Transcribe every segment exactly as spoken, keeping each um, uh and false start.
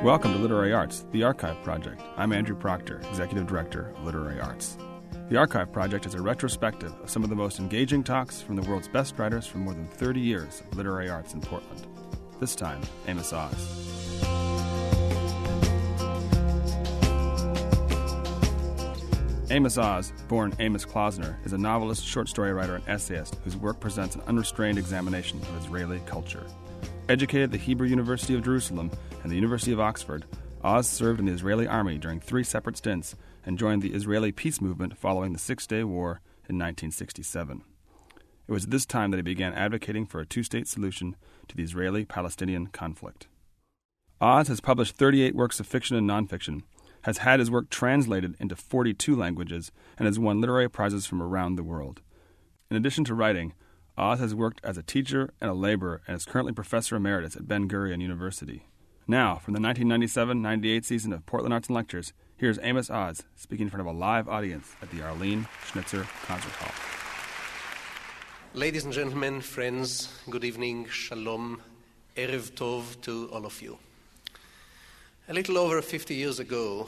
Welcome to Literary Arts, the Archive Project. I'm Andrew Proctor, Executive Director of Literary Arts. The Archive Project is a retrospective of some of the most engaging talks from the world's best writers for more than thirty years of literary arts in Portland. This time, Amos Oz. Amos Oz, born Amos Klausner, is a novelist, short story writer, and essayist whose work presents an unrestrained examination of Israeli culture. Educated at the Hebrew University of Jerusalem and the University of Oxford, Oz served in the Israeli army during three separate stints and joined the Israeli peace movement following the Six-Day War in nineteen sixty-seven. It was at this time that he began advocating for a two-state solution to the Israeli-Palestinian conflict. Oz has published thirty-eight works of fiction and nonfiction, has had his work translated into forty-two languages, and has won literary prizes from around the world. In addition to writing, Oz has worked as a teacher and a laborer and is currently professor emeritus at Ben-Gurion University. Now, from the nineteen ninety-seven ninety-eight season of Portland Arts and Lectures, here's Amos Oz speaking in front of a live audience at the Arlene Schnitzer Concert Hall. Ladies and gentlemen, friends, good evening, shalom, erev tov to all of you. A little over fifty years ago,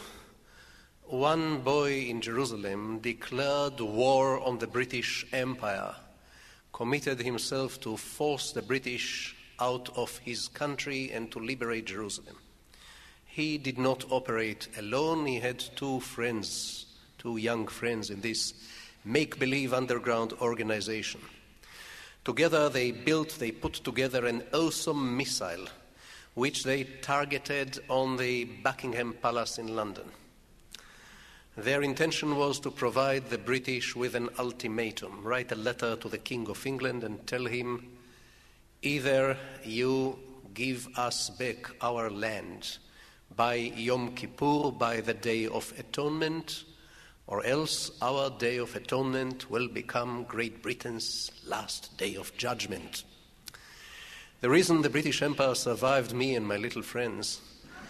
one boy in Jerusalem declared war on the British Empire, committed himself to force the British out of his country and to liberate Jerusalem. He did not operate alone. He had two friends, two young friends in this make-believe underground organization. Together they built, they put together an awesome missile which they targeted on the Buckingham Palace in London. Their intention was to provide the British with an ultimatum, write a letter to the King of England and tell him, either you give us back our land by Yom Kippur, by the Day of Atonement, or else our Day of Atonement will become Great Britain's last day of judgment. The reason the British Empire survived me and my little friends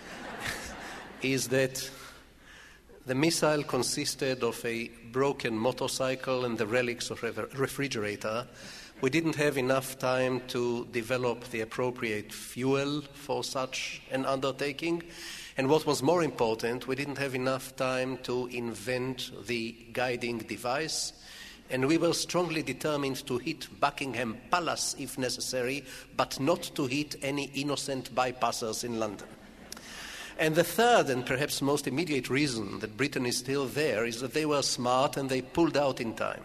is that the missile consisted of a broken motorcycle and the relics of a refrigerator. We didn't have enough time to develop the appropriate fuel for such an undertaking. And what was more important, we didn't have enough time to invent the guiding device. And we were strongly determined to hit Buckingham Palace if necessary, but not to hit any innocent bypassers in London. And the third and perhaps most immediate reason that Britain is still there is that they were smart and they pulled out in time.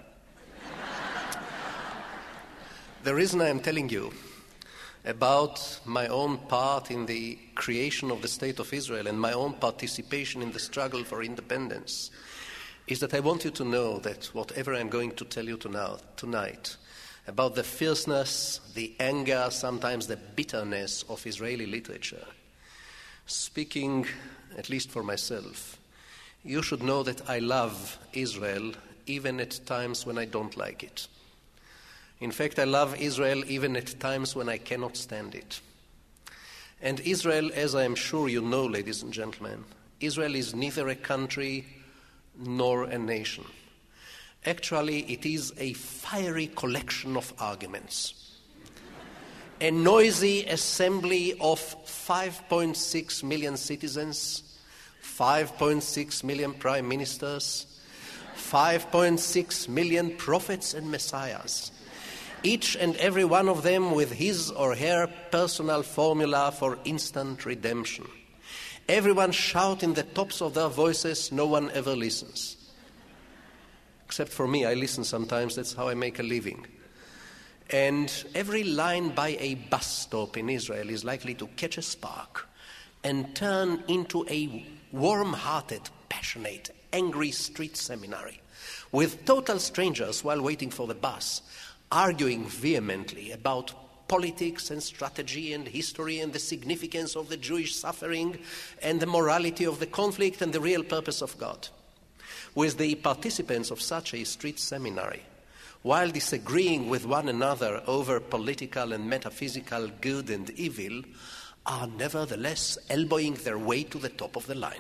The reason I am telling you about my own part in the creation of the State of Israel and my own participation in the struggle for independence is that I want you to know that whatever I'm going to tell you to now, tonight about the fierceness, the anger, sometimes the bitterness of Israeli literature, speaking, at least for myself, you should know that I love Israel even at times when I don't like it. In fact, I love Israel even at times when I cannot stand it. And Israel, as I am sure you know, ladies and gentlemen, Israel is neither a country nor a nation. Actually, it is a fiery collection of arguments. A noisy assembly of five point six million citizens, five point six million prime ministers, five point six million prophets and messiahs, each and every one of them with his or her personal formula for instant redemption. Everyone shout in the tops of their voices, no one ever listens. Except for me, I listen sometimes, that's how I make a living. And every line by a bus stop in Israel is likely to catch a spark and turn into a warm-hearted, passionate, angry street seminary with total strangers while waiting for the bus, arguing vehemently about politics and strategy and history and the significance of the Jewish suffering and the morality of the conflict and the real purpose of God. With the participants of such a street seminary, while disagreeing with one another over political and metaphysical good and evil, are nevertheless elbowing their way to the top of the line.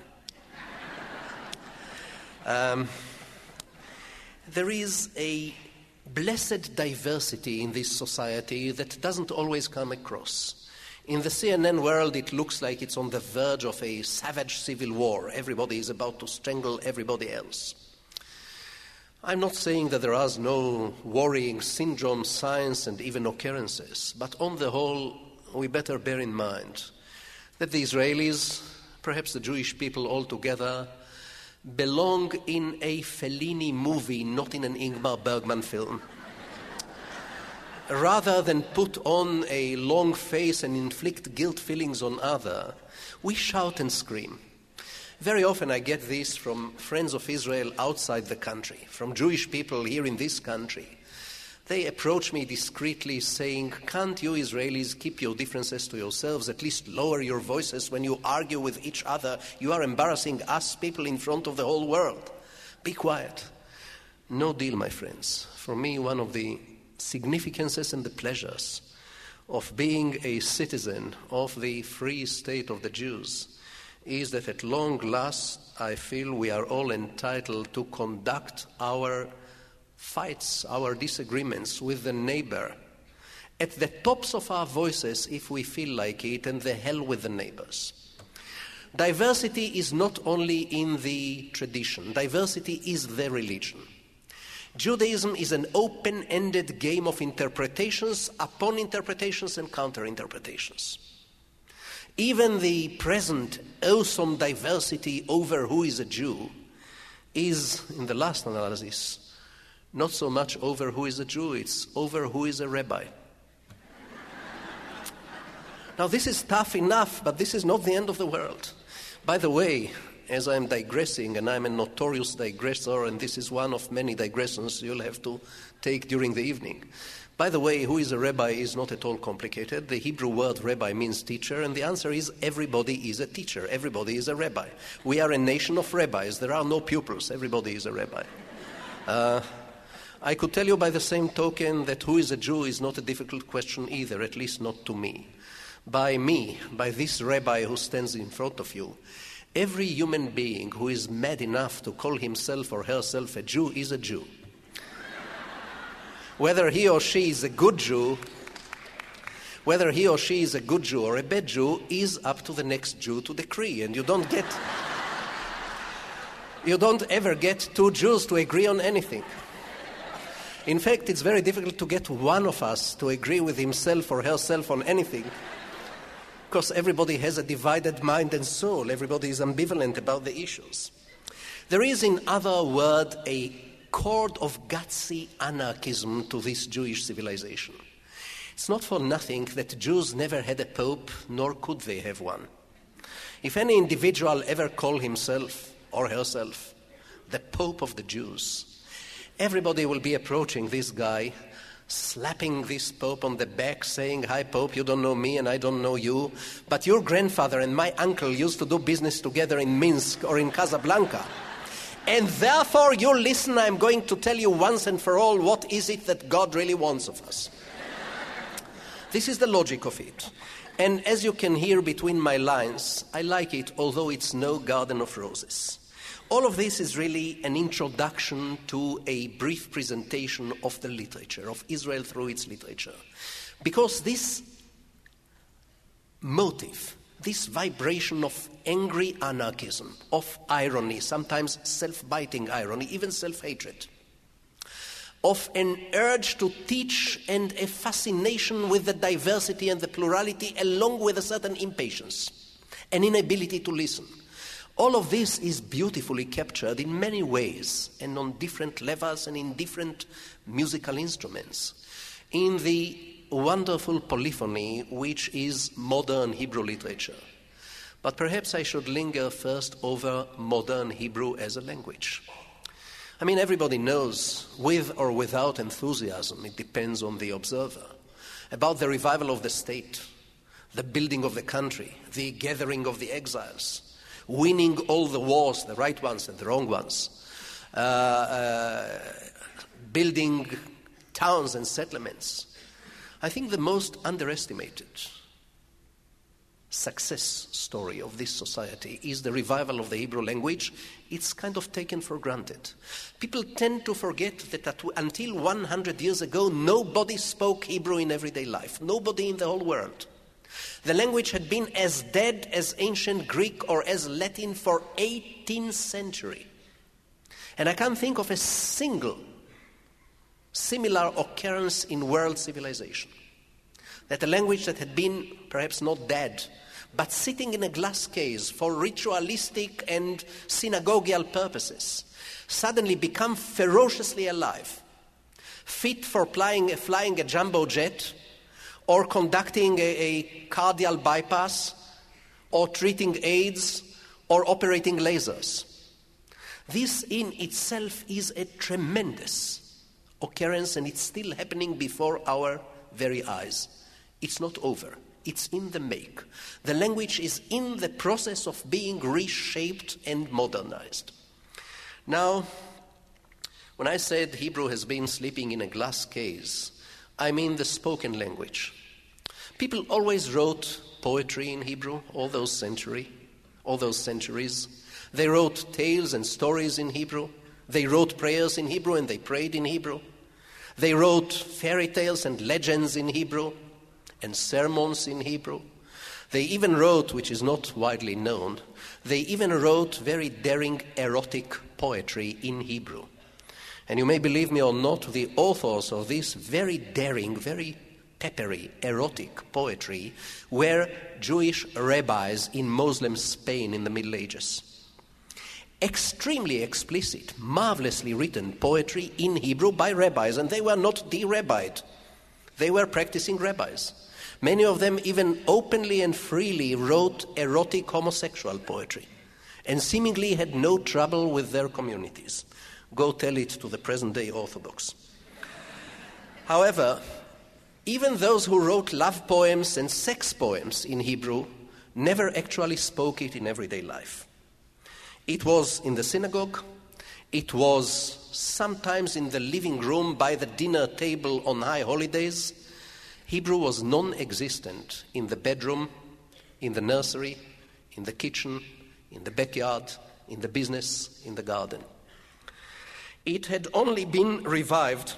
Um, there is a blessed diversity in this society that doesn't always come across. In the C N N world, it looks like it's on the verge of a savage civil war. Everybody is about to strangle everybody else. I'm not saying that there are no worrying syndromes, signs, and even occurrences, but on the whole, we better bear in mind that the Israelis, perhaps the Jewish people altogether, belong in a Fellini movie, not in an Ingmar Bergman film. Rather than put on a long face and inflict guilt feelings on others, we shout and scream. Very often I get this from friends of Israel outside the country, from Jewish people here in this country. They approach me discreetly saying, can't you Israelis keep your differences to yourselves, at least lower your voices when you argue with each other? You are embarrassing us people in front of the whole world. Be quiet. No deal, my friends. For me, one of the significances and the pleasures of being a citizen of the free state of the Jews is that at long last I feel we are all entitled to conduct our fights, our disagreements with the neighbor at the tops of our voices if we feel like it, and the hell with the neighbors. Diversity is not only in the tradition, diversity is the religion. Judaism is an open-ended game of interpretations upon interpretations and counter-interpretations. Even the present awesome diversity over who is a Jew is, in the last analysis, not so much over who is a Jew, it's over who is a rabbi. Now this is tough enough, but this is not the end of the world. By the way, as I'm digressing, and I'm a notorious digressor, and this is one of many digressions you'll have to take during the evening. By the way, who is a rabbi is not at all complicated. The Hebrew word rabbi means teacher, and the answer is everybody is a teacher. Everybody is a rabbi. We are a nation of rabbis. There are no pupils. Everybody is a rabbi. Uh, I could tell you by the same token that who is a Jew is not a difficult question either, at least not to me. By me, by this rabbi who stands in front of you, every human being who is mad enough to call himself or herself a Jew is a Jew. Whether he or she is a good Jew, whether he or she is a good Jew or a bad Jew is up to the next Jew to decree, and you don't get, you don't ever get two Jews to agree on anything. In fact, it's very difficult to get one of us to agree with himself or herself on anything, because everybody has a divided mind and soul. Everybody is ambivalent about the issues. There is, in other words, a chord of gutsy anarchism to this Jewish civilization. It's not for nothing that Jews never had a pope, nor could they have one. If any individual ever called himself or herself the Pope of the Jews, everybody will be approaching this guy, slapping this Pope on the back, saying, "Hi, Pope, you don't know me and I don't know you, but your grandfather and my uncle used to do business together in Minsk or in Casablanca. And therefore, you listen, I'm going to tell you once and for all what is it that God really wants of us." This is the logic of it. And as you can hear between my lines, I like it, although it's no garden of roses. All of this is really an introduction to a brief presentation of the literature, of Israel through its literature. Because this motive, this vibration of angry anarchism, of irony, sometimes self-biting irony, even self-hatred, of an urge to teach and a fascination with the diversity and the plurality, along with a certain impatience, an inability to listen. All of this is beautifully captured in many ways and on different levels and in different musical instruments in the wonderful polyphony which is modern Hebrew literature. But perhaps I should linger first over modern Hebrew as a language. I mean, everybody knows, with or without enthusiasm, it depends on the observer, about the revival of the state, the building of the country, the gathering of the exiles, winning all the wars, the right ones and the wrong ones, uh, uh, building towns and settlements. I think the most underestimated success story of this society is the revival of the Hebrew language. It's kind of taken for granted. People tend to forget that at, until one hundred years ago, nobody spoke Hebrew in everyday life. Nobody in the whole world. The language had been as dead as ancient Greek or as Latin for eighteenth century. And I can't think of a single similar occurrence in world civilization. That a language that had been perhaps not dead, but sitting in a glass case for ritualistic and synagogal purposes, suddenly become ferociously alive, fit for flying, flying a jumbo jet, or conducting a, a cardiac bypass, or treating AIDS, or operating lasers. This in itself is a tremendous occurrence, and it's still happening before our very eyes. It's not over. It's in the make. The language is in the process of being reshaped and modernized. Now, when I said Hebrew has been sleeping in a glass case, I mean the spoken language. People always wrote poetry in Hebrew all those century, all those centuries. They wrote tales and stories in Hebrew. They wrote prayers in Hebrew and they prayed in Hebrew. They wrote fairy tales and legends in Hebrew and sermons in Hebrew. They even wrote, which is not widely known, they even wrote very daring erotic poetry in Hebrew. And you may believe me or not, the authors of this very daring, very peppery, erotic poetry were Jewish rabbis in Muslim Spain in the Middle Ages. Extremely explicit, marvelously written poetry in Hebrew by rabbis, and they were not de-rabbied. They were practicing rabbis. Many of them even openly and freely wrote erotic homosexual poetry and seemingly had no trouble with their communities. Go tell it to the present-day Orthodox. However, even those who wrote love poems and sex poems in Hebrew never actually spoke it in everyday life. It was in the synagogue, it was sometimes in the living room by the dinner table on high holidays. Hebrew was non-existent in the bedroom, in the nursery, in the kitchen, in the backyard, in the business, in the garden. It had only been revived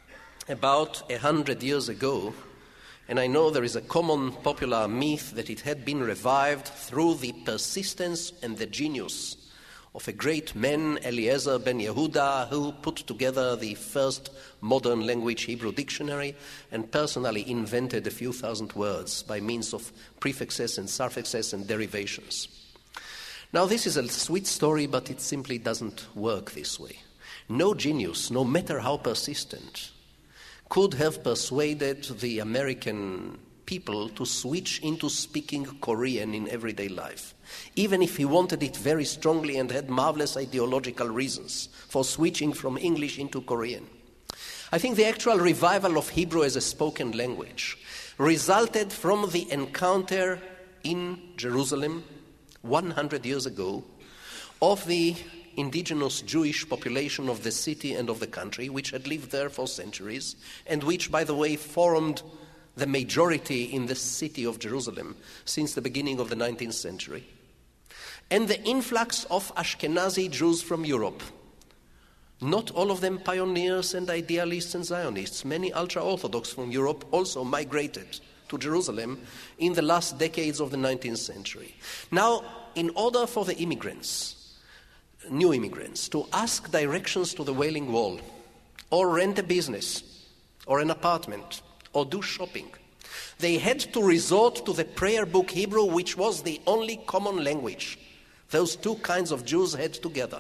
about a hundred years ago, and I know there is a common popular myth that it had been revived through the persistence and the genius of a great man, Eliezer ben Yehuda, who put together the first modern language Hebrew dictionary and personally invented a few thousand words by means of prefixes and suffixes and derivations. Now, this is a sweet story, but it simply doesn't work this way. No genius, no matter how persistent, could have persuaded the American people to switch into speaking Korean in everyday life, even if he wanted it very strongly and had marvelous ideological reasons for switching from English into Korean. I think the actual revival of Hebrew as a spoken language resulted from the encounter in Jerusalem one hundred years ago of the indigenous Jewish population of the city and of the country, which had lived there for centuries, and which, by the way, formed the majority in the city of Jerusalem since the beginning of the nineteenth century, and the influx of Ashkenazi Jews from Europe. Not all of them pioneers and idealists and Zionists. Many ultra-Orthodox from Europe also migrated to Jerusalem in the last decades of the nineteenth century. Now, in order for the immigrants, new immigrants, to ask directions to the Wailing Wall, or rent a business, or an apartment, or do shopping, they had to resort to the prayer book Hebrew, which was the only common language those two kinds of Jews had together.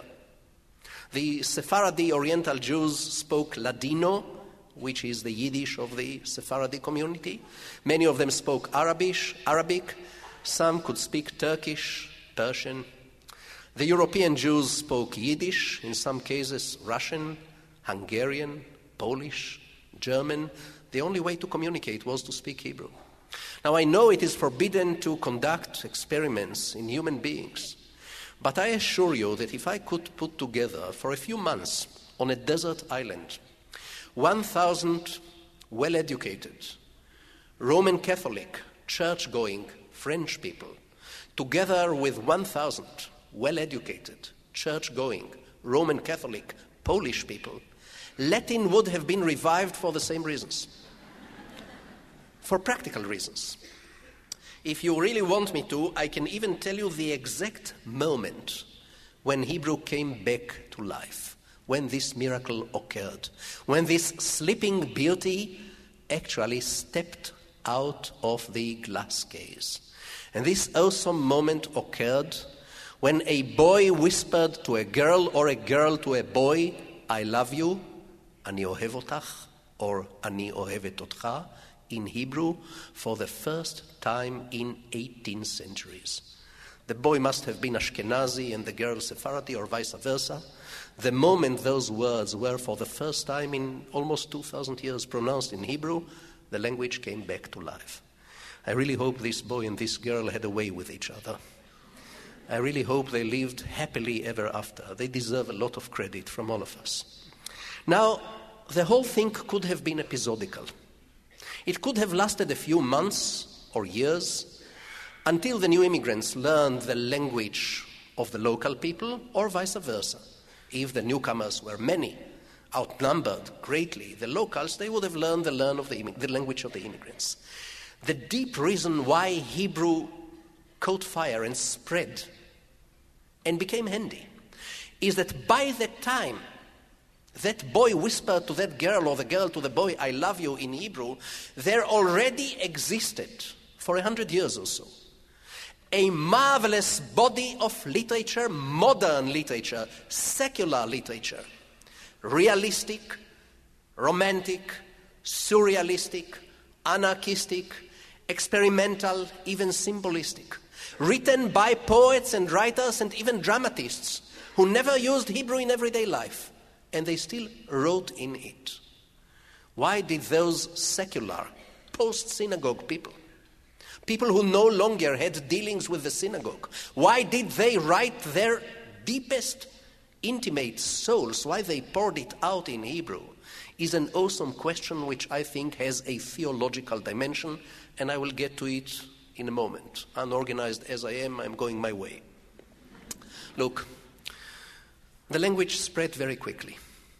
The Sephardi Oriental Jews spoke Ladino, which is the Yiddish of the Sephardi community. Many of them spoke Arabic, Arabic. Some could speak Turkish, Persian. The European Jews spoke Yiddish, in some cases Russian, Hungarian, Polish, German. The only way to communicate was to speak Hebrew. Now, I know it is forbidden to conduct experiments in human beings, but I assure you that if I could put together for a few months on a desert island one thousand well-educated, Roman Catholic, church-going French people, together with one thousand well-educated, church-going Roman Catholic Polish people, Latin would have been revived for the same reasons. For practical reasons. If you really want me to, I can even tell you the exact moment when Hebrew came back to life, when this miracle occurred, when this sleeping beauty actually stepped out of the glass case. And this awesome moment occurred when a boy whispered to a girl or a girl to a boy, I love you, ani ohev otach, or ani ohevet otcha, in Hebrew for the first time in eighteen centuries. The boy must have been Ashkenazi and the girl Sephardi, or vice versa. The moment those words were for the first time in almost two thousand years pronounced in Hebrew, the language came back to life. I really hope this boy and this girl had a way with each other. I really hope they lived happily ever after. They deserve a lot of credit from all of us. Now, the whole thing could have been episodical. It could have lasted a few months or years until the new immigrants learned the language of the local people, or vice versa. If the newcomers were many, outnumbered greatly the locals, they would have learned the, learn of the, the language of the immigrants. The deep reason why Hebrew caught fire and spread and became handy is that by that time that boy whispered to that girl or the girl to the boy, I love you, in Hebrew, there already existed for a hundred years or so a marvelous body of literature, modern literature, secular literature, realistic, romantic, surrealistic, anarchistic, experimental, even symbolistic, written by poets and writers and even dramatists who never used Hebrew in everyday life, and they still wrote in it. Why did those secular, post-synagogue people, people who no longer had dealings with the synagogue, why did they write their deepest, intimate souls, why they poured it out in Hebrew, is an awesome question which I think has a theological dimension, and I will get to it in a moment. Unorganized as I am, I'm going my way. Look, the language spread very quickly.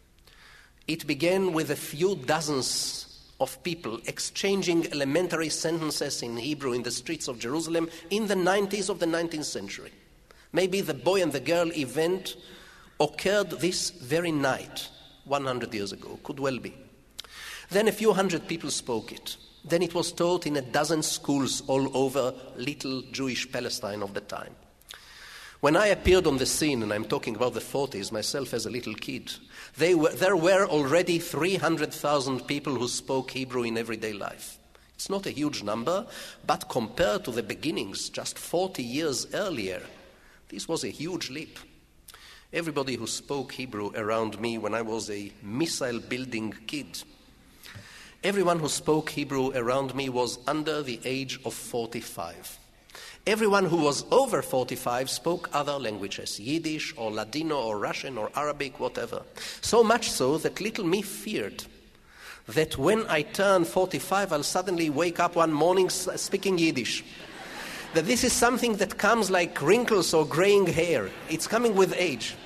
It began with a few dozens of people exchanging elementary sentences in Hebrew in the streets of Jerusalem in the nineties of the nineteenth century. Maybe the boy and the girl event occurred this very night, one hundred years ago, could well be. Then a few hundred people spoke it. Then it was taught in a dozen schools all over little Jewish Palestine of the time. When I appeared on the scene, and I'm talking about the forties, myself as a little kid, they were, there were already three hundred thousand people who spoke Hebrew in everyday life. It's not a huge number, but compared to the beginnings just forty years earlier, this was a huge leap. Everybody who spoke Hebrew around me when I was a missile-building kid, everyone who spoke Hebrew around me was under the age of forty-five. Everyone who was over forty-five spoke other languages, Yiddish or Ladino or Russian or Arabic, whatever. So much so that little me feared that when I turn forty-five, I'll suddenly wake up one morning speaking Yiddish. That this is something that comes like wrinkles or graying hair. It's coming with age.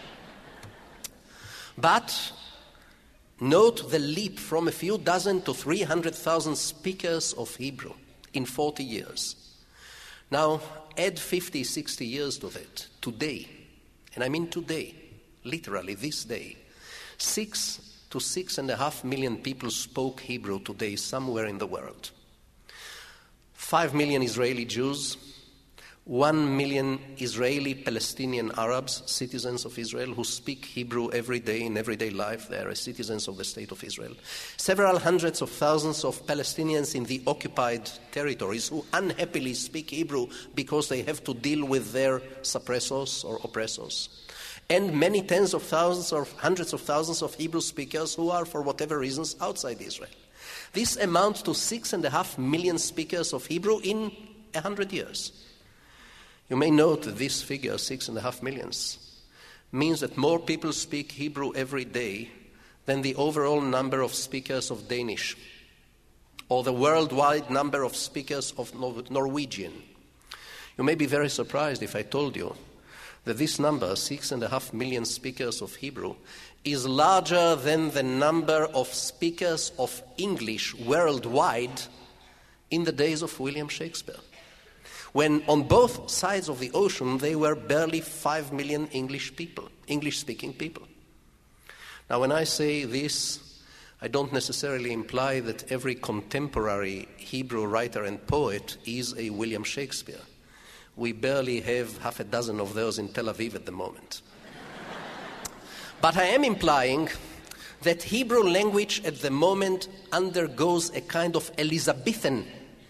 But note the leap from a few dozen to three hundred thousand speakers of Hebrew in forty years. Now, add fifty, sixty years to that. Today, and I mean today, literally this day, six to six and a half million people spoke Hebrew today somewhere in the world. Five million Israeli Jews, one million Israeli Palestinian Arabs, citizens of Israel, who speak Hebrew every day in everyday life. They are citizens of the State of Israel. Several hundreds of thousands of Palestinians in the occupied territories who unhappily speak Hebrew because they have to deal with their suppressors or oppressors. And many tens of thousands or hundreds of thousands of Hebrew speakers who are, for whatever reasons, outside Israel. This amounts to six and a half million speakers of Hebrew in a hundred years. You may note that this figure, six and a half millions, means that more people speak Hebrew every day than the overall number of speakers of Danish, or the worldwide number of speakers of Norwegian. You may be very surprised if I told you that this number, six and a half million speakers of Hebrew, is larger than the number of speakers of English worldwide in the days of William Shakespeare. when on both sides of the ocean there were barely five million English people, English-speaking people. Now, when I say this, I don't necessarily imply that every contemporary Hebrew writer and poet is a William Shakespeare. We barely have half a dozen of those in Tel Aviv at the moment. But I am implying that Hebrew language at the moment undergoes a kind of Elizabethan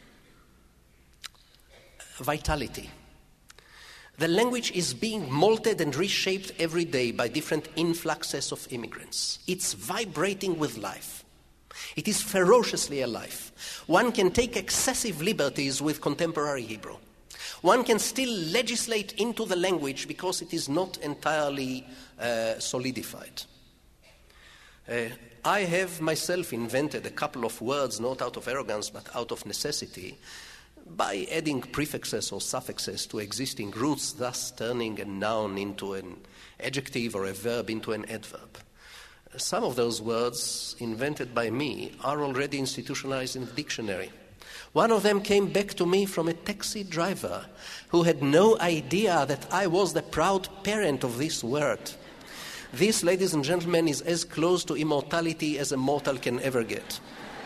vitality. The language is being molded and reshaped every day by different influxes of immigrants. It's vibrating with life. It is ferociously alive. One can take excessive liberties with contemporary Hebrew. One can still legislate into the language because it is not entirely uh, solidified. Uh, I have myself invented a couple of words, not out of arrogance, but out of necessity, by adding prefixes or suffixes to existing roots, thus turning a noun into an adjective or a verb into an adverb. Some of those words invented by me are already institutionalized in the dictionary. One of them came back to me from a taxi driver who had no idea that I was the proud parent of this word. This, ladies and gentlemen, is as close to immortality as a mortal can ever get.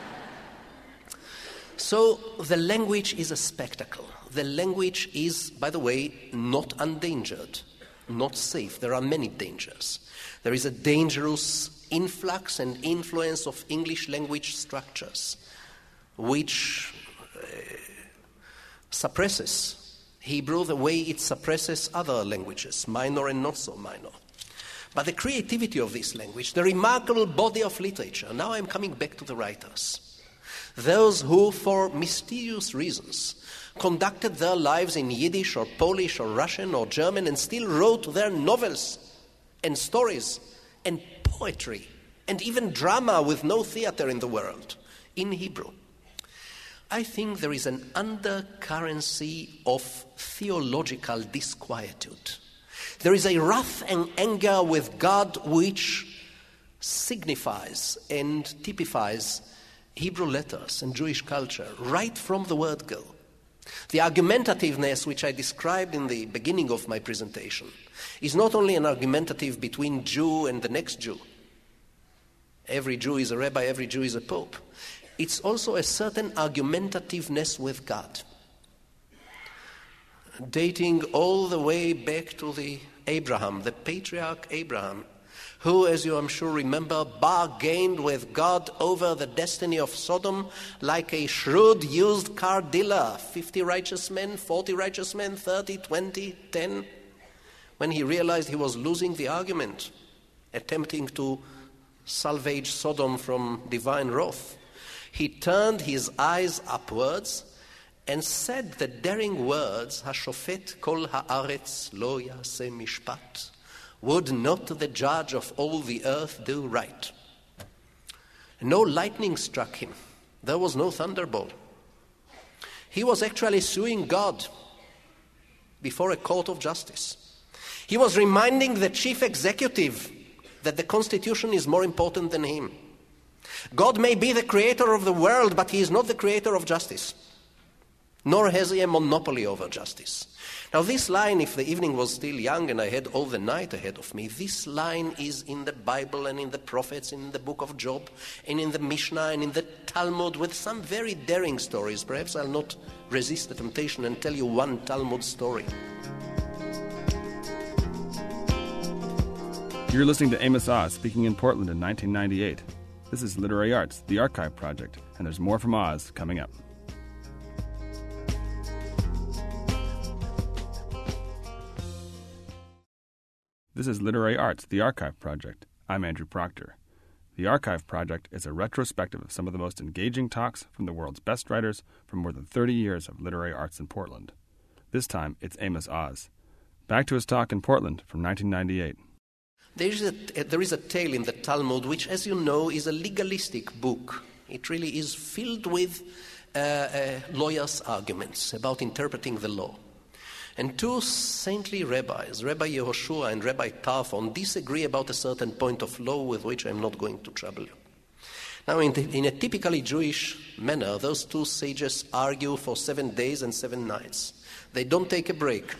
So the language is a spectacle. The language is, by the way, not endangered, not safe. There are many dangers. There is a dangerous influx and influence of English language structures, which uh, suppresses Hebrew the way it suppresses other languages, minor and not so minor. But the creativity of this language, the remarkable body of literature, now I'm coming back to the writers. Those who, for mysterious reasons, conducted their lives in Yiddish or Polish or Russian or German and still wrote their novels and stories and poetry and even drama with no theater in the world in Hebrew. I think there is an undercurrency of theological disquietude. There is a wrath and anger with God which signifies and typifies Hebrew letters and Jewish culture right from the word go. The argumentativeness which I described in the beginning of my presentation is not only an argumentative between Jew and the next Jew. Every Jew is a rabbi, every Jew is a pope. It's also a certain argumentativeness with God, dating all the way back to the Abraham, the patriarch Abraham, who, as you I'm sure remember, bargained with God over the destiny of Sodom like a shrewd used car dealer, fifty righteous men, forty righteous men, thirty, twenty, ten, when he realized he was losing the argument, attempting to salvage Sodom from divine wrath. He turned his eyes upwards and said the daring words, "Hashofet kol haaretz lo yaseh mishpat." Would not the judge of all the earth do right? No lightning struck him. There was no thunderbolt. He was actually suing God before a court of justice. He was reminding the chief executive that the Constitution is more important than him. God may be the creator of the world, but he is not the creator of justice, nor has he a monopoly over justice. Now this line, if the evening was still young and I had all the night ahead of me, this line is in the Bible and in the prophets, in the book of Job, and in the Mishnah and in the Talmud with some very daring stories. Perhaps I'll not resist the temptation and tell you one Talmud story. You're listening to Amos Oz speaking in Portland in nineteen ninety-eight. This is Literary Arts, the Archive Project, and there's more from Oz coming up. This is Literary Arts, the Archive Project. I'm Andrew Proctor. The Archive Project is a retrospective of some of the most engaging talks from the world's best writers from more than thirty years of literary arts in Portland. This time, it's Amos Oz. Back to his talk in Portland from nineteen ninety-eight. There is, a, there is a tale in the Talmud which, as you know, is a legalistic book. It really is filled with uh, uh, lawyers' arguments about interpreting the law. And two saintly rabbis, Rabbi Yehoshua and Rabbi Tarfon, disagree about a certain point of law with which I'm not going to trouble you. Now, in, the, in a typically Jewish manner, those two sages argue for seven days and seven nights. They don't take a break.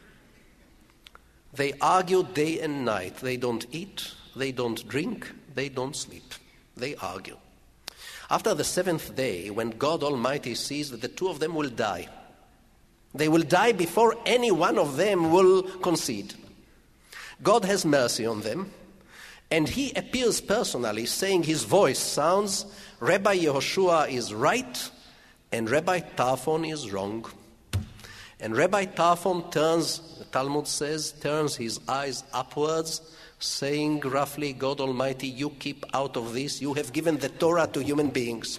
They argue day and night. They don't eat, they don't drink, they don't sleep. They argue. After the seventh day, when God Almighty sees that the two of them will die, they will die before any one of them will concede. God has mercy on them, and he appears personally, saying his voice sounds, Rabbi Yehoshua is right, and Rabbi Tarfon is wrong. And Rabbi Tarfon turns, the Talmud says, turns his eyes upwards, saying roughly, God Almighty, you keep out of this. You have given the Torah to human beings.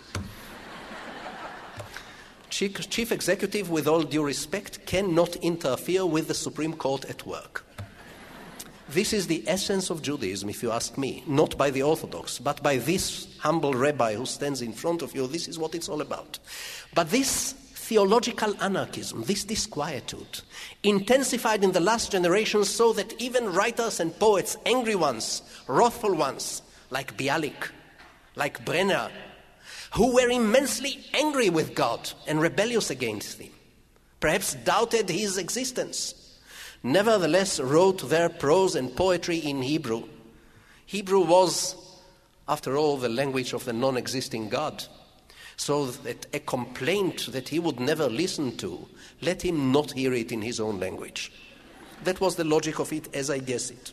Chief, chief executive, with all due respect, cannot interfere with the Supreme Court at work. This is the essence of Judaism, if you ask me, not by the Orthodox, but by this humble rabbi who stands in front of you. This is what it's all about. But this theological anarchism, this disquietude, intensified in the last generation so that even writers and poets, angry ones, wrathful ones, like Bialik, like Brenner, who were immensely angry with God and rebellious against him, perhaps doubted his existence, nevertheless wrote their prose and poetry in Hebrew. Hebrew was, after all, the language of the non-existing God. So that a complaint that he would never listen to, let him not hear it in his own language. That was the logic of it as I guess it.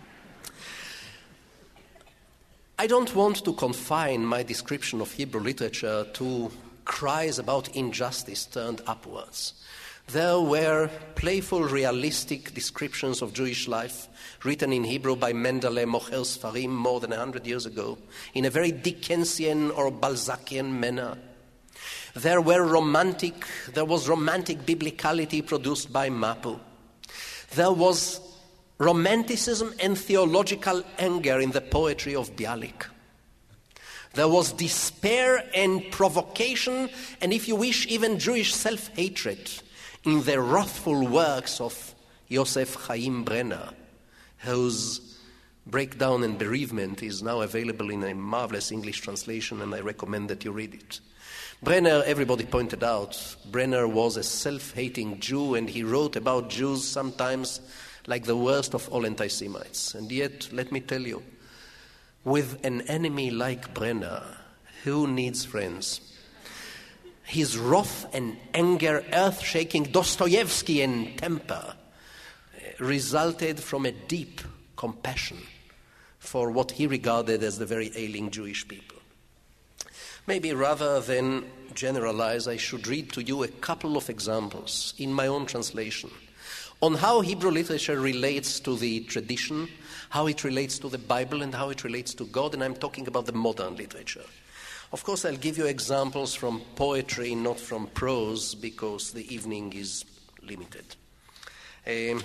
I don't want to confine my description of Hebrew literature to cries about injustice turned upwards. There were playful, realistic descriptions of Jewish life written in Hebrew by Mendele Mocher Sfarim more than a hundred years ago in a very Dickensian or Balzacian manner. There were romantic, there was romantic biblicality produced by Mapu. There was romanticism and theological anger in the poetry of Bialik. There was despair and provocation, and if you wish, even Jewish self-hatred in the wrathful works of Yosef Chaim Brenner, whose Breakdown and Bereavement is now available in a marvelous English translation, and I recommend that you read it. Brenner, everybody pointed out, Brenner was a self-hating Jew, and he wrote about Jews sometimes like the worst of all anti-Semites. And yet, let me tell you, with an enemy like Brenner, who needs friends? His wrath and anger, earth-shaking Dostoevskian temper, resulted from a deep compassion for what he regarded as the very ailing Jewish people. Maybe rather than generalize, I should read to you a couple of examples in my own translation on how Hebrew literature relates to the tradition, how it relates to the Bible, and how it relates to God, and I'm talking about the modern literature. Of course, I'll give you examples from poetry, not from prose, because the evening is limited. Um,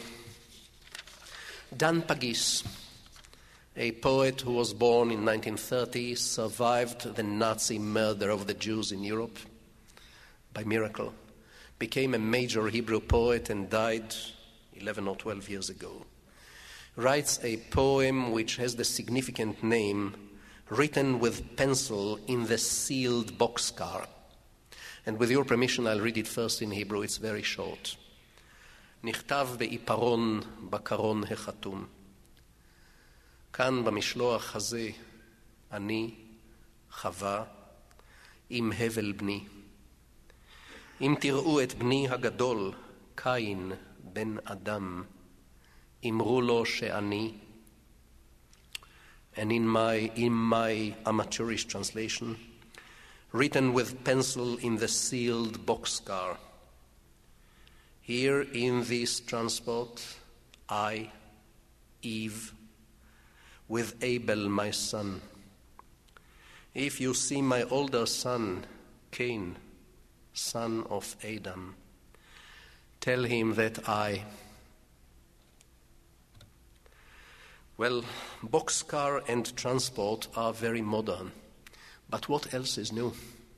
Dan Pagis, a poet who was born in nineteen thirty, survived the Nazi murder of the Jews in Europe by miracle, became a major Hebrew poet and died eleven or twelve years ago, writes a poem which has the significant name written with pencil in the sealed boxcar. And with your permission, I'll read it first in Hebrew. It's very short. נכתב בעיפרון בקרון החתום. כאן במשלוח הזה אני, חווה, עם הבל בני. אם תראו את בני הגדול, קין, בן אדם, אמרו לו שאני. And in my, in my amateurish translation, written with pencil in the sealed boxcar, here in this transport, I, Eve, with Abel my son. If you see my older son, Cain, son of Adam, tell him that I... Well, boxcar and transport are very modern, but what else is new?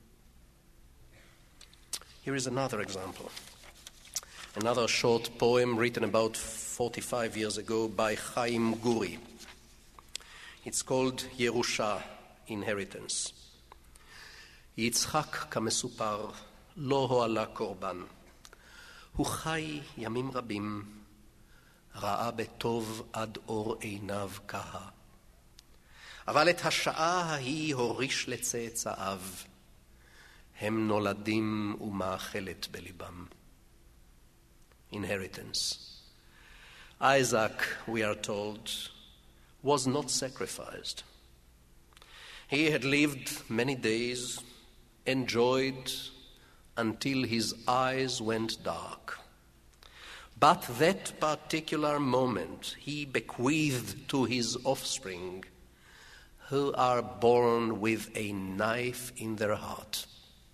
Here is another example. Another short poem written about forty-five years ago by Chaim Guri. It's called Yerusha, Inheritance. יצחק כמסופר לא הועלה קורבן, הוא חי ימים רבים, ראה בטוב עד אור עיניו כהה. אבל את השעה ההיא הוריש לצאצאיו, הם נולדים ומאכלת בליבם. Inheritance. Isaac, we are told, was not sacrificed. He had lived many days, enjoyed until his eyes went dark. But that particular moment he bequeathed to his offspring, who are born with a knife in their heart.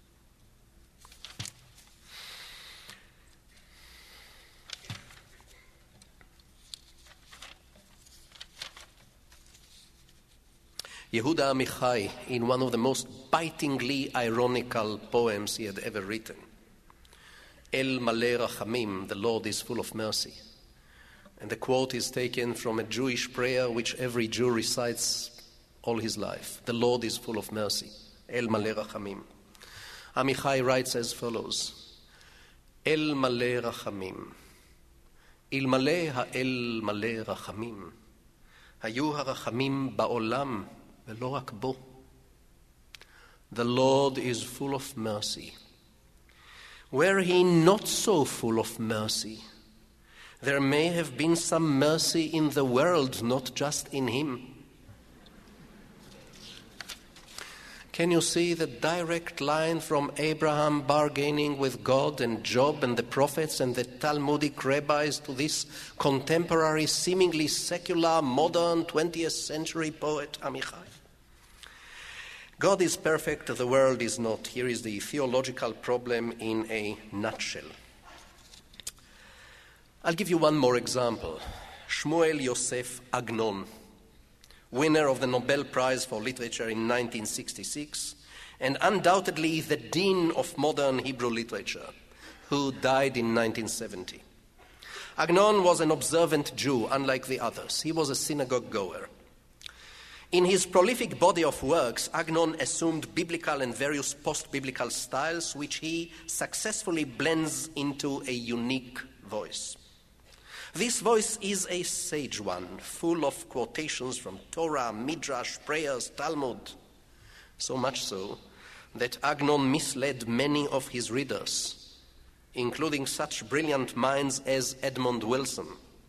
Yehuda Amichai, in one of the most bitingly ironical poems he had ever written, El Maleh Rachamim, the Lord is full of mercy. And the quote is taken from a Jewish prayer which every Jew recites all his life. The Lord is full of mercy. El Maleh Rachamim. Amichai writes as follows, El Maleh Rachamim. Ilmale ha'el Maleh Rachamim. Hayu harachamim ba'olam. The Lord is full of mercy. Were he not so full of mercy, there may have been some mercy in the world, not just in him. Can you see the direct line from Abraham bargaining with God and Job and the prophets and the Talmudic rabbis to this contemporary, seemingly secular, modern twentieth century poet Amichai? God is perfect, the world is not. Here is the theological problem in a nutshell. I'll give you one more example. Shmuel Yosef Agnon, winner of the Nobel Prize for Literature in nineteen sixty-six, and undoubtedly the dean of modern Hebrew literature, who died in nineteen seventy. Agnon was an observant Jew, unlike the others. He was a synagogue goer. In his prolific body of works, Agnon assumed biblical and various post-biblical styles, which he successfully blends into a unique voice. This voice is a sage one, full of quotations from Torah, Midrash, prayers, Talmud. So much so that Agnon misled many of his readers, including such brilliant minds as Edmund Wilson,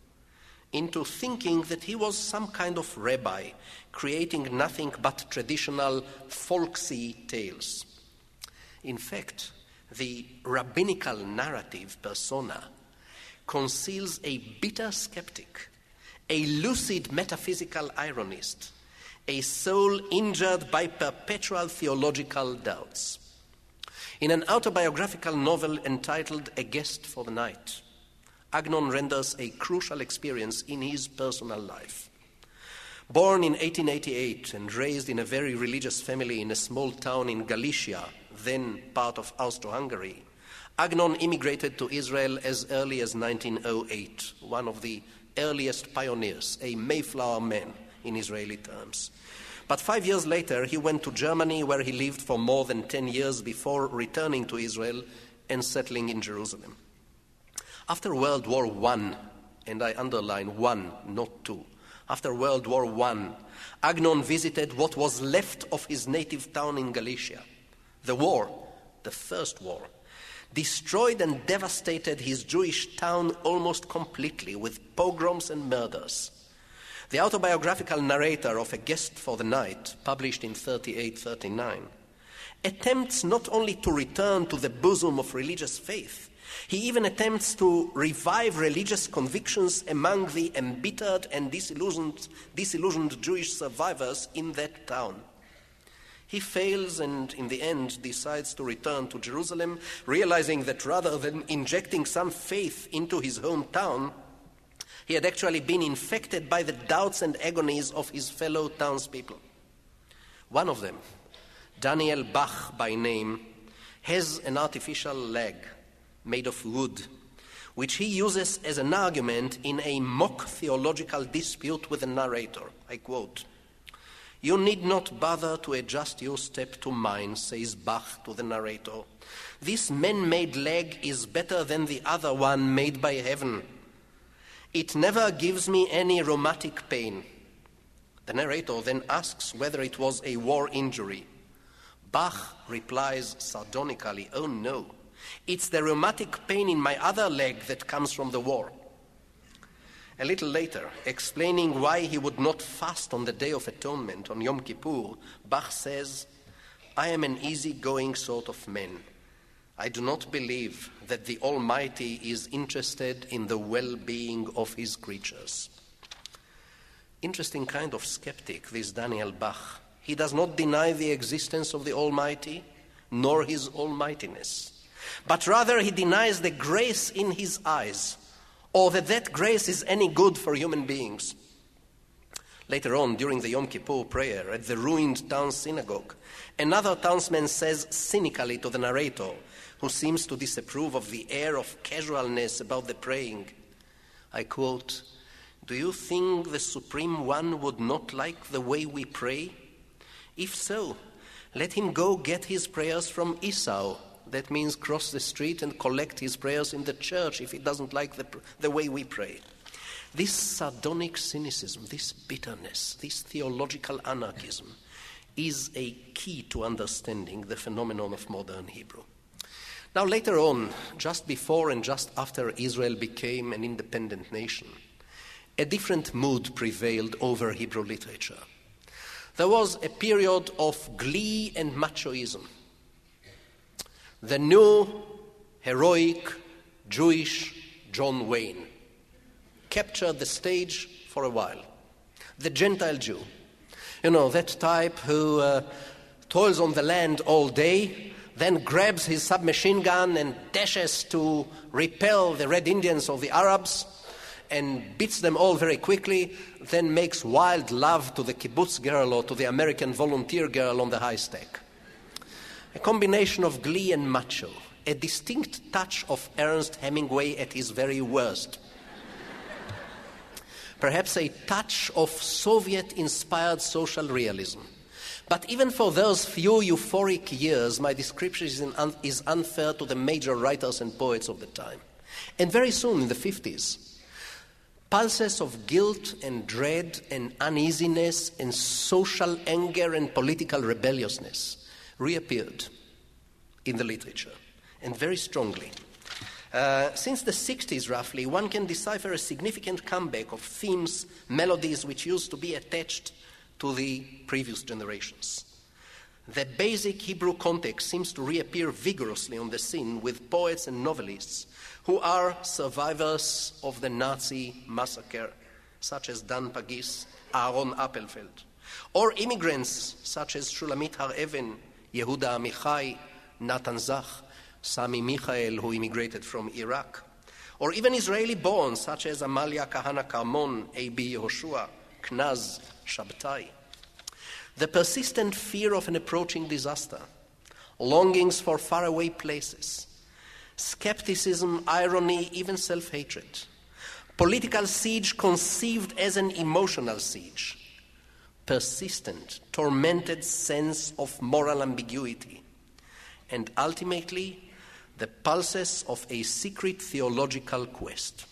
into thinking that he was some kind of rabbi, creating nothing but traditional folksy tales. In fact, the rabbinical narrative persona conceals a bitter skeptic, a lucid metaphysical ironist, a soul injured by perpetual theological doubts. In an autobiographical novel entitled A Guest for the Night, Agnon renders a crucial experience in his personal life. Born in eighteen eighty-eight and raised in a very religious family in a small town in Galicia, then part of Austro-Hungary, Agnon immigrated to Israel as early as nineteen oh eight, one of the earliest pioneers, a Mayflower man in Israeli terms. But five years later, he went to Germany, where he lived for more than ten years before returning to Israel and settling in Jerusalem. After World War One, and I underline one, not two, after World War One, Agnon visited what was left of his native town in Galicia. The war, the first war, destroyed and devastated his Jewish town almost completely with pogroms and murders. The autobiographical narrator of A Guest for the Night, published in thirty-eight thirty-nine, attempts not only to return to the bosom of religious faith, he even attempts to revive religious convictions among the embittered and disillusioned, disillusioned Jewish survivors in that town. He fails and, in the end, decides to return to Jerusalem, realizing that rather than injecting some faith into his hometown, he had actually been infected by the doubts and agonies of his fellow townspeople. One of them, Daniel Bach by name, has an artificial leg made of wood, which he uses as an argument in a mock theological dispute with the narrator. I quote, You need not bother to adjust your step to mine, says Bach to the narrator. This man-made leg is better than the other one made by heaven. It never gives me any rheumatic pain. The narrator then asks whether it was a war injury. Bach replies sardonically, oh no, it's the rheumatic pain in my other leg that comes from the war. A little later, explaining why he would not fast on the Day of Atonement, on Yom Kippur, Bach says, I am an easy-going sort of man. I do not believe that the Almighty is interested in the well-being of his creatures. Interesting kind of skeptic, this Daniel Bach. He does not deny the existence of the Almighty, nor his almightiness, but rather he denies the grace in his eyes, or that that grace is any good for human beings. Later on, during the Yom Kippur prayer at the ruined town synagogue, another townsman says cynically to the narrator, who seems to disapprove of the air of casualness about the praying, I quote, do you think the Supreme One would not like the way we pray? If so, let him go get his prayers from Esau. That means cross the street and collect his prayers in the church if he doesn't like the, the way we pray. This sardonic cynicism, this bitterness, this theological anarchism is a key to understanding the phenomenon of modern Hebrew. Now later on, just before and just after Israel became an independent nation, a different mood prevailed over Hebrew literature. There was a period of glee and machoism. The new, heroic, Jewish John Wayne captured the stage for a while. The Gentile Jew, you know, that type who uh, toils on the land all day, then grabs his submachine gun and dashes to repel the Red Indians of the Arabs, and beats them all very quickly, then makes wild love to the kibbutz girl or to the American volunteer girl on the high stack. A combination of glee and macho, a distinct touch of Ernest Hemingway at his very worst. Perhaps a touch of Soviet-inspired social realism. But even for those few euphoric years, my description is, in un- is unfair to the major writers and poets of the time. And very soon, in the fifties, pulses of guilt and dread and uneasiness and social anger and political rebelliousness reappeared in the literature, and very strongly. Uh, since the sixties, roughly, one can decipher a significant comeback of themes, melodies which used to be attached to the previous generations. The basic Hebrew context seems to reappear vigorously on the scene with poets and novelists who are survivors of the Nazi massacre, such as Dan Pagis, Aaron Appelfeld, or immigrants such as Shulamit Har-Even, Yehuda Amichai, Natan Zach, Sami Michael, who immigrated from Iraq, or even Israeli-born such as Amalia Kahana Karmon, A B Yehoshua, Knaz Shabtai. The persistent fear of an approaching disaster, longings for faraway places, skepticism, irony, even self-hatred, political siege conceived as an emotional siege, persistent, tormented sense of moral ambiguity, and ultimately the pulses of a secret theological quest.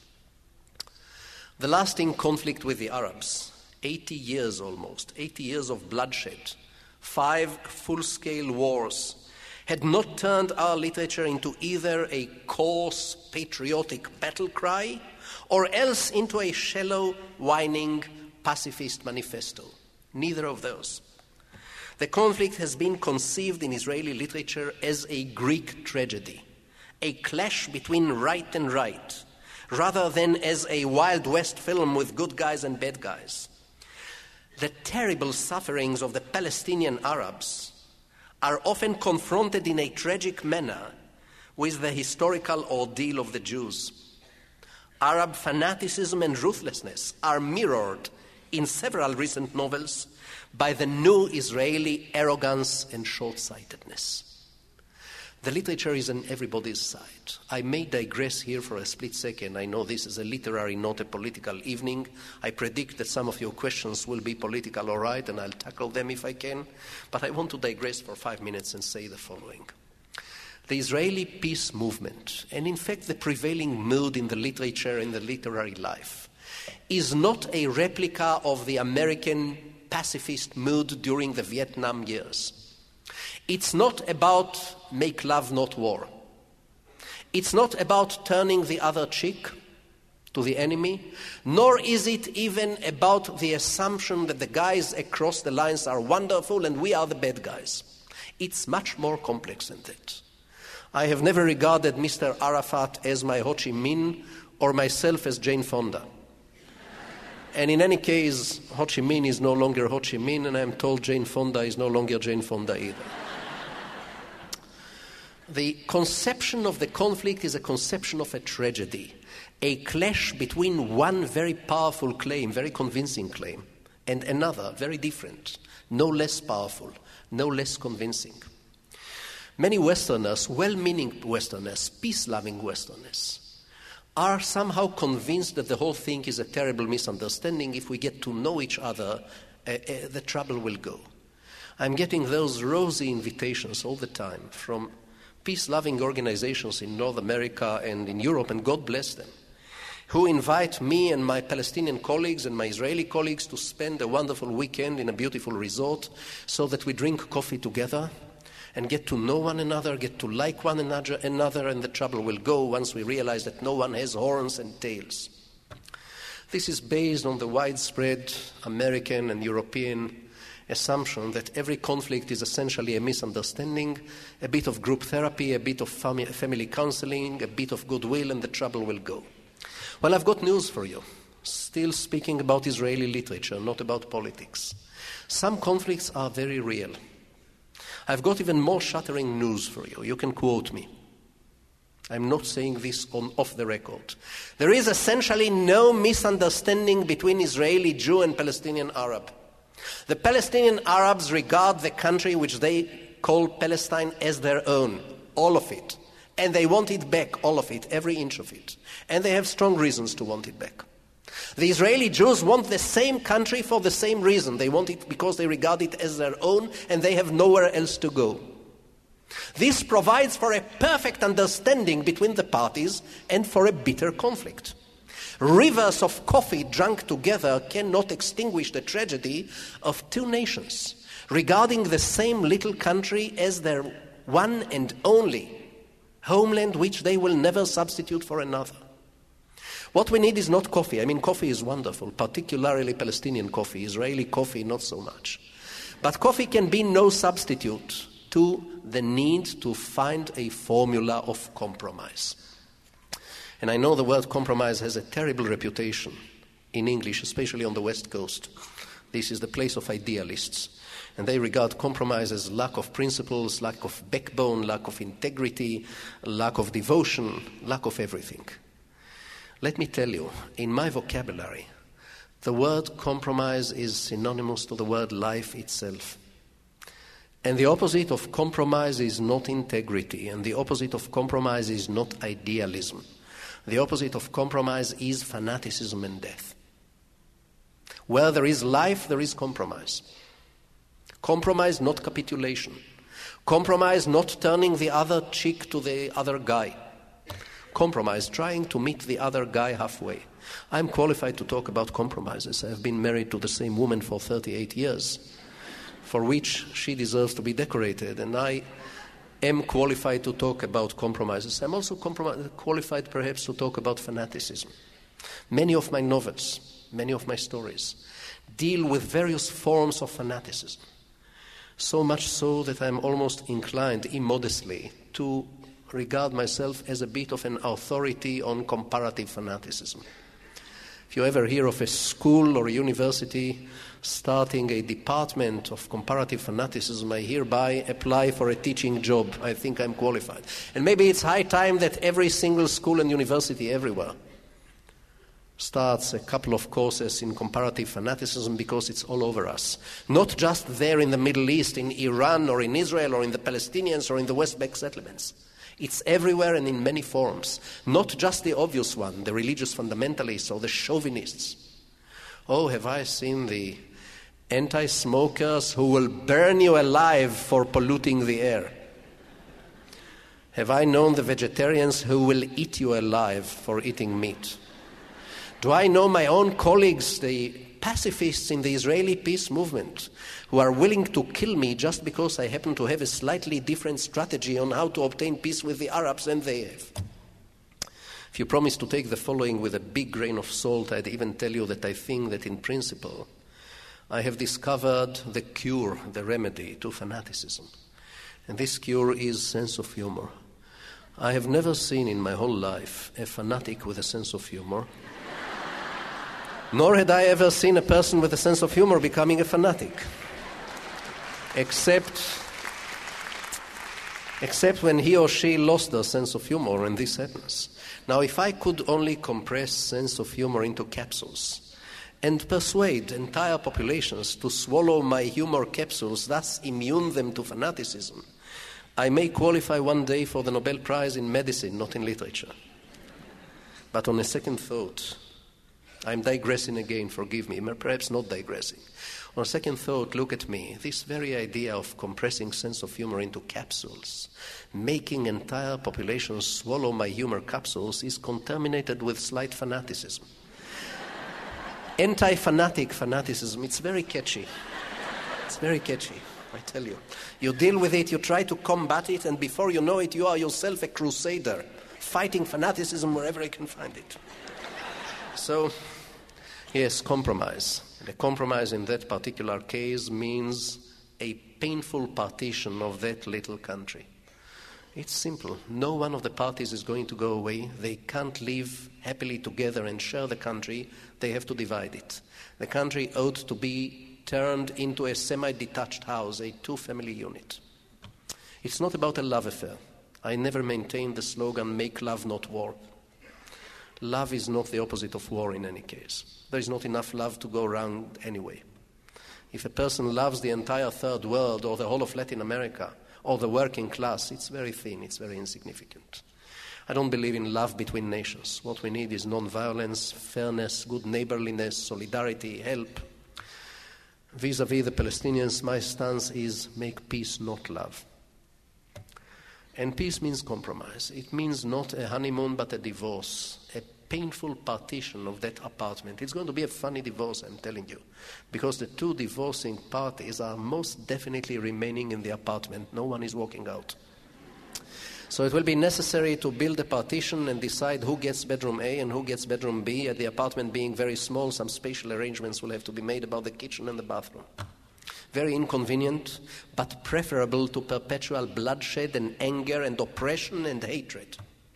The lasting conflict with the Arabs, eighty years almost, eighty years of bloodshed, five full-scale wars, had not turned our literature into either a coarse, patriotic battle cry or else into a shallow, whining, pacifist manifesto. Neither of those. The conflict has been conceived in Israeli literature as a Greek tragedy, a clash between right and right, rather than as a Wild West film with good guys and bad guys. The terrible sufferings of the Palestinian Arabs are often confronted in a tragic manner with the historical ordeal of the Jews. Arab fanaticism and ruthlessness are mirrored in several recent novels by the new Israeli arrogance and short-sightedness. The literature is on everybody's side. I may digress here for a split second. I know this is a literary, not a political evening. I predict that some of your questions will be political, all right, and I'll tackle them if I can. But I want to digress for five minutes and say the following. The Israeli peace movement, and in fact the prevailing mood in the literature and the literary life, is not a replica of the American pacifist mood during the Vietnam years. It's not about make love, not war. It's not about turning the other cheek to the enemy, nor is it even about the assumption that the guys across the lines are wonderful and we are the bad guys. It's much more complex than that. I have never regarded Mister Arafat as my Ho Chi Minh or myself as Jane Fonda. And in any case, Ho Chi Minh is no longer Ho Chi Minh, and I'm told Jane Fonda is no longer Jane Fonda either. The conception of the conflict is a conception of a tragedy, a clash between one very powerful claim, very convincing claim, and another, very different, no less powerful, no less convincing. Many Westerners, well-meaning Westerners, peace-loving Westerners, are somehow convinced that the whole thing is a terrible misunderstanding. If we get to know each other, uh, uh, the trouble will go. I'm getting those rosy invitations all the time from peace-loving organizations in North America and in Europe, and God bless them, who invite me and my Palestinian colleagues and my Israeli colleagues to spend a wonderful weekend in a beautiful resort so that we drink coffee together and get to know one another, get to like one another, another, and the trouble will go once we realize that no one has horns and tails. This is based on the widespread American and European assumption that every conflict is essentially a misunderstanding, a bit of group therapy, a bit of fami- family counseling, a bit of goodwill, and the trouble will go. Well, I've got news for you. Still speaking about Israeli literature, not about politics. Some conflicts are very real. I've got even more shattering news for you. You can quote me. I'm not saying this on off the record. There is essentially no misunderstanding between Israeli Jew and Palestinian Arab. The Palestinian Arabs regard the country which they call Palestine as their own, all of it. And they want it back, all of it, every inch of it. And they have strong reasons to want it back. The Israeli Jews want the same country for the same reason. They want it because they regard it as their own and they have nowhere else to go. This provides for a perfect understanding between the parties and for a bitter conflict. Rivers of coffee drunk together cannot extinguish the tragedy of two nations regarding the same little country as their one and only homeland which they will never substitute for another. What we need is not coffee. I mean, coffee is wonderful, particularly Palestinian coffee. Israeli coffee, not so much. But coffee can be no substitute to the need to find a formula of compromise. And I know the word compromise has a terrible reputation in English, especially on the West Coast. This is the place of idealists. And they regard compromise as lack of principles, lack of backbone, lack of integrity, lack of devotion, lack of everything. Let me tell you, in my vocabulary, the word compromise is synonymous to the word life itself. And the opposite of compromise is not integrity, and the opposite of compromise is not idealism. The opposite of compromise is fanaticism and death. Where there is life, there is compromise. Compromise, not capitulation. Compromise, not turning the other cheek to the other guy. Compromise, trying to meet the other guy halfway. I'm qualified to talk about compromises. I've been married to the same woman for thirty-eight years, for which she deserves to be decorated, and I am qualified to talk about compromises. I'm also comprom- qualified perhaps to talk about fanaticism. Many of my novels, many of my stories, deal with various forms of fanaticism. So much so that I'm almost inclined, immodestly, to regard myself as a bit of an authority on comparative fanaticism. If you ever hear of a school or a university starting a department of comparative fanaticism, I hereby apply for a teaching job. I think I'm qualified. And maybe it's high time that every single school and university everywhere starts a couple of courses in comparative fanaticism because it's all over us. Not just there in the Middle East, in Iran or in Israel or in the Palestinians or in the West Bank settlements. It's everywhere and in many forms. Not just the obvious one, the religious fundamentalists or the chauvinists. Oh, have I seen the anti-smokers who will burn you alive for polluting the air? Have I known the vegetarians who will eat you alive for eating meat? Do I know my own colleagues, the pacifists in the Israeli peace movement, who are willing to kill me just because I happen to have a slightly different strategy on how to obtain peace with the Arabs than they have? If you promise to take the following with a big grain of salt, I'd even tell you that I think that in principle, I have discovered the cure, the remedy to fanaticism. And this cure is sense of humor. I have never seen in my whole life a fanatic with a sense of humor. Nor had I ever seen a person with a sense of humor becoming a fanatic. Except, except when he or she lost their sense of humor, and this happens. Now, if I could only compress sense of humor into capsules and persuade entire populations to swallow my humor capsules, thus immune them to fanaticism, I may qualify one day for the Nobel Prize in medicine, not in literature. But on a second thought, I'm digressing again, forgive me, perhaps not digressing. On second thought, look at me. This very idea of compressing sense of humor into capsules, making entire populations swallow my humor capsules, is contaminated with slight fanaticism. Anti-fanatic fanaticism, it's very catchy. It's very catchy, I tell you. You deal with it, you try to combat it, and before you know it, you are yourself a crusader, fighting fanaticism wherever you can find it. So, yes, compromise. The compromise in that particular case means a painful partition of that little country. It's simple. No one of the parties is going to go away. They can't live happily together and share the country. They have to divide it. The country ought to be turned into a semi-detached house, a two-family unit. It's not about a love affair. I never maintained the slogan, make love, not war. Love is not the opposite of war in any case. There is not enough love to go around anyway. If a person loves the entire third world or the whole of Latin America or the working class, it's very thin, it's very insignificant. I don't believe in love between nations. What we need is non-violence, fairness, good neighborliness, solidarity, help. Vis-a-vis the Palestinians, my stance is make peace, not love. And peace means compromise. It means not a honeymoon, but a divorce, a painful partition of that apartment. It's going to be a funny divorce, I'm telling you, because the two divorcing parties are most definitely remaining in the apartment. No one is walking out. So it will be necessary to build a partition and decide who gets bedroom A and who gets bedroom B. At the apartment being very small, some spatial arrangements will have to be made about the kitchen and the bathroom. Very inconvenient, but preferable to perpetual bloodshed and anger and oppression and hatred.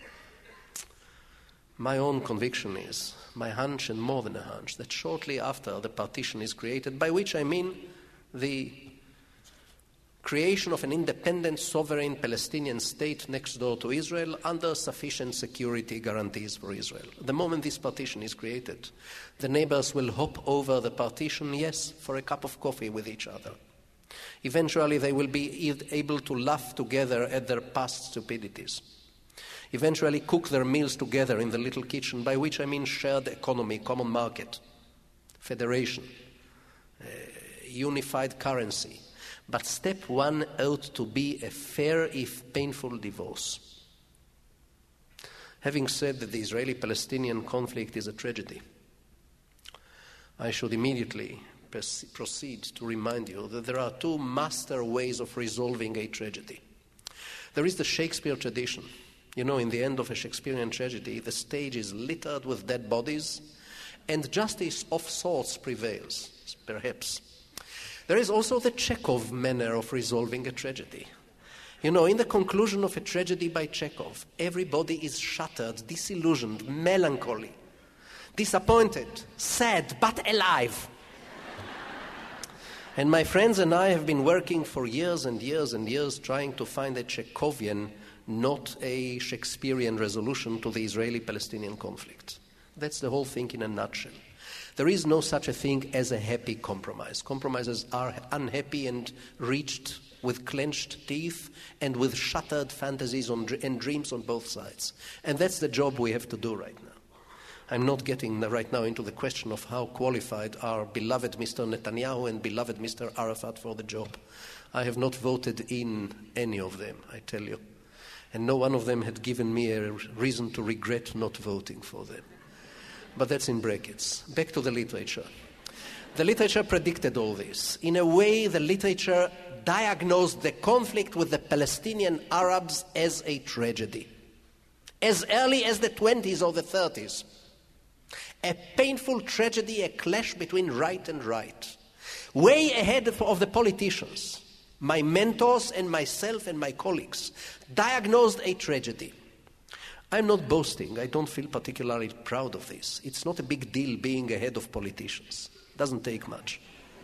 My own conviction is, my hunch and more than a hunch, that shortly after the partition is created, by which I mean the creation of an independent, sovereign Palestinian state next door to Israel under sufficient security guarantees for Israel. The moment this partition is created, the neighbors will hop over the partition, yes, for a cup of coffee with each other. Eventually, they will be able to laugh together at their past stupidities. Eventually, cook their meals together in the little kitchen, by which I mean shared economy, common market, federation, uh, unified currency. But step one ought to be a fair, if painful, divorce. Having said that the Israeli-Palestinian conflict is a tragedy, I should immediately proceed to remind you that there are two master ways of resolving a tragedy. There is the Shakespeare tradition. You know, in the end of a Shakespearean tragedy, the stage is littered with dead bodies, and justice of sorts prevails, perhaps. There is also the Chekhov manner of resolving a tragedy. You know, in the conclusion of a tragedy by Chekhov, everybody is shattered, disillusioned, melancholy, disappointed, sad, but alive. And my friends and I have been working for years and years and years trying to find a Chekhovian, not a Shakespearean resolution to the Israeli-Palestinian conflict. That's the whole thing in a nutshell. There is no such a thing as a happy compromise. Compromises are unhappy and reached with clenched teeth and with shattered fantasies on, and dreams on both sides. And that's the job we have to do right now. I'm not getting right now into the question of how qualified are beloved Mister Netanyahu and beloved Mister Arafat for the job. I have not voted in any of them, I tell you. And no one of them had given me a reason to regret not voting for them. But that's in brackets. Back to the literature. The literature predicted all this. In a way, the literature diagnosed the conflict with the Palestinian Arabs as a tragedy. As early as the twenties or the thirties. A painful tragedy, a clash between right and right. Way ahead of the politicians. My mentors and myself and my colleagues diagnosed a tragedy. I'm not boasting. I don't feel particularly proud of this. It's not a big deal being ahead of politicians. It doesn't take much.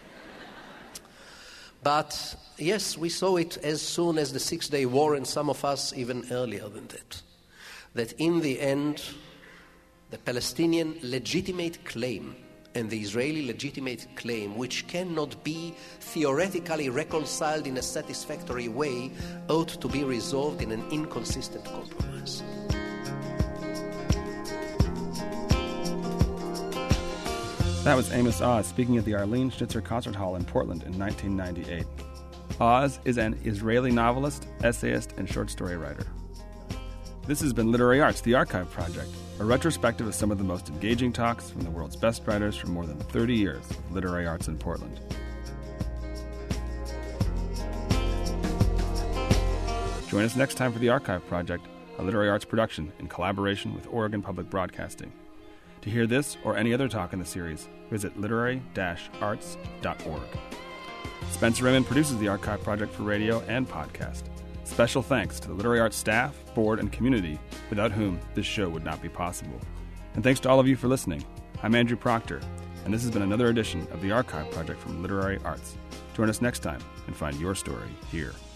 But yes, we saw it as soon as the Six-Day War, and some of us even earlier than that. That in the end, the Palestinian legitimate claim and the Israeli legitimate claim, which cannot be theoretically reconciled in a satisfactory way, ought to be resolved in an inconsistent compromise. That was Amos Oz speaking at the Arlene Schnitzer Concert Hall in Portland in nineteen ninety-eight. Oz is an Israeli novelist, essayist, and short story writer. This has been Literary Arts, the Archive Project, a retrospective of some of the most engaging talks from the world's best writers for more than thirty years of literary arts in Portland. Join us next time for the Archive Project, a literary arts production in collaboration with Oregon Public Broadcasting. To hear this or any other talk in the series, visit literary dash arts dot org. Spencer Raymond produces the Archive Project for radio and podcast. Special thanks to the Literary Arts staff, board, and community, without whom this show would not be possible. And thanks to all of you for listening. I'm Andrew Proctor, and this has been another edition of the Archive Project from Literary Arts. Join us next time and find your story here.